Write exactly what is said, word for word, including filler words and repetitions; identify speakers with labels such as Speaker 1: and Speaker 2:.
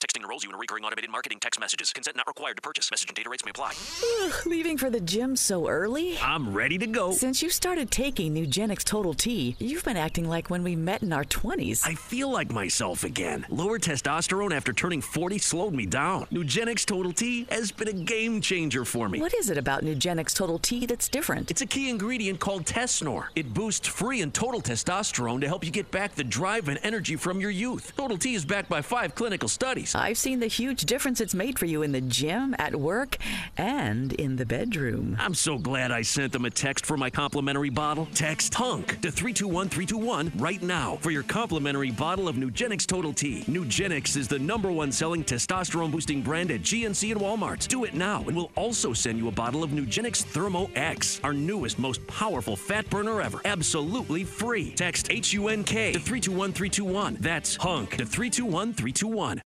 Speaker 1: Texting enrolls you in recurring automated marketing text messages. Consent not required to purchase. Message and data rates may apply.
Speaker 2: Leaving for the gym so early?
Speaker 3: I'm ready to go.
Speaker 2: Since you started taking Nugenix Total T, you've been acting like when we met in our twenties.
Speaker 3: I feel like myself again. Lower testosterone after turning forty slowed me down. Nugenix Total T has been a game changer for me.
Speaker 2: What is it about Nugenix Total T that's different?
Speaker 3: It's a key ingredient called Tesnor. It boosts free and total testosterone to help you get back the drive and energy from your youth. Total T is backed by five clinical studies.
Speaker 2: I've seen the huge difference it's made for you in the gym, at work, and in the bedroom.
Speaker 3: I'm so glad I sent them a text for my complimentary bottle. Text HUNK to three two one three two one right now for your complimentary bottle of Nugenix Total T. Nugenix is the number one selling testosterone boosting brand at G N C and Walmart. Do it now, and we'll also send you a bottle of Nugenix Thermo X, our newest, most powerful fat burner ever. Absolutely free. Text H U N K to three two one three two one. That's HUNK to three two one three two one.